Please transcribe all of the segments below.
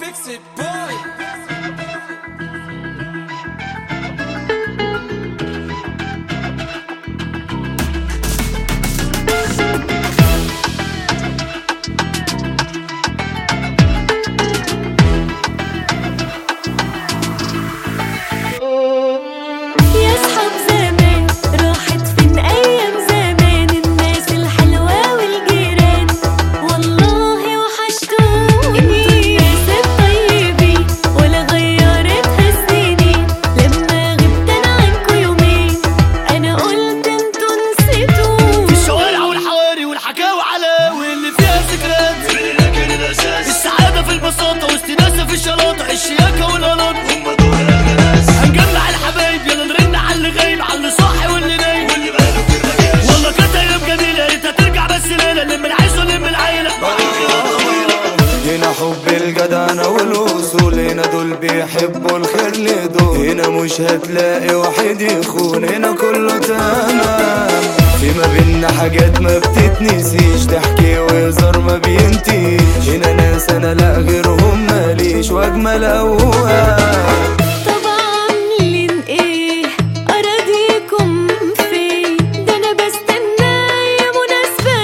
Fix it, boy. السعادة في البساطة وسط ناسها في الشلاطة، الشياكة والقلاطة هم دول الناس. هنجمع الحبايب يلا نرن على اللي غايب، على اللي صاحي واللي نايم واللي بقاله كده جاش. والله كانت أيام جميلة، يا ريتها ترجع بس ليلة نلم العيش ونلم العيلة بعد خيارات طويلة. هنا حب الجدعنة والوصول، هنا دول بيحبوا الخير لدول، هنا مش هتلاقي واحد يخون، هنا كله تمام. في ما بينا حاجات ما بتتنسيش، ضحكي وهزار ما بينتهيش، هنا ناس انا لا غيرهم ماليش، واجمل اوقات. طب عاملين ايه اراضيكم فين؟ ده انا بستنى يا مناسبة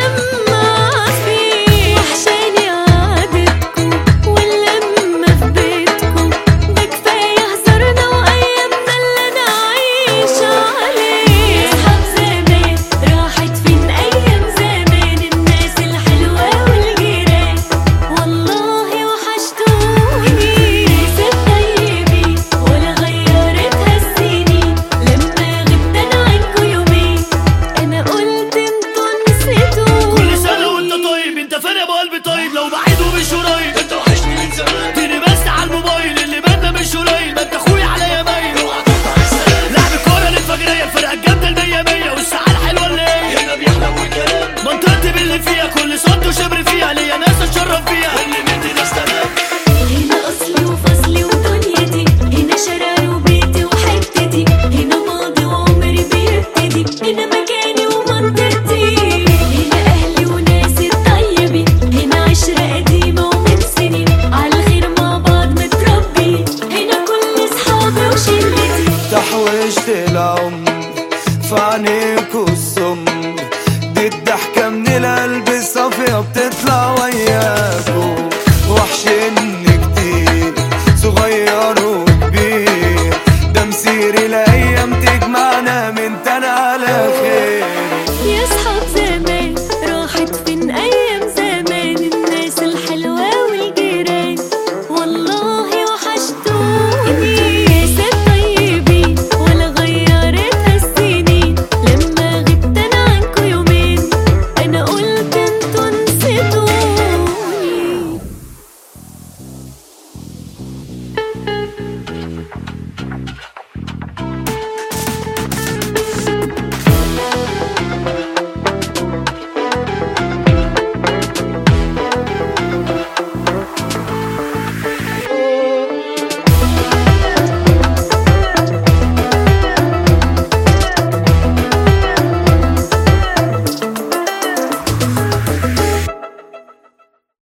نتجمع فيه، وحشاني قعدتكم واللمة في بيتكم، ده كفاية هزارنا وايامنا اللي انا عايشة عليه. اصحاب زمان راحت فين ايام زمان، الناس الحلوة والجيران والله وحشتوني. ناس الطيبين ولا غيرتها السنين، لما غبت انا عنكوا يومين انا قلت انتوا نسيتوني. كل سنة وانت طيب، انت فين يا ابو قلبي طيب؟ لو بعيد ومش قريب انت وحشني من زمان، تاني بس على الموبايل اللي بينا مش قليل، ما انت اخويا عليا مايل. اوعى تقطع السلام، لعب الكورة للفجرية، الفرقة الجامدة المية مية والساعة الحلوة اللي هي هنا بيحلو الكلام. منطقتي باللي فيها كل صد وشبر فيها، ليا ناس اتشرف فيها اللي مني ناس تمام. هنا اصلي وفصلي ودنيتي، هنا شارعي وبيتي وحتتي، هنا ماضي وعمري بيبتدي، هنا مكاني ومنطقتي، هنا اهلي وناسي الطيبين، هنا عشرة قديمة ومن سنين على خير مع بعض متربيين، هنا كل صحابي وشلتي. تحوشت العمر في عينيكوا السمر، دي الضحكة من القلب الصافية بتطلع وياكوا، وحشني كتير صغير وكبير، ده مسير الأيام تجمعنا من تاني على خير.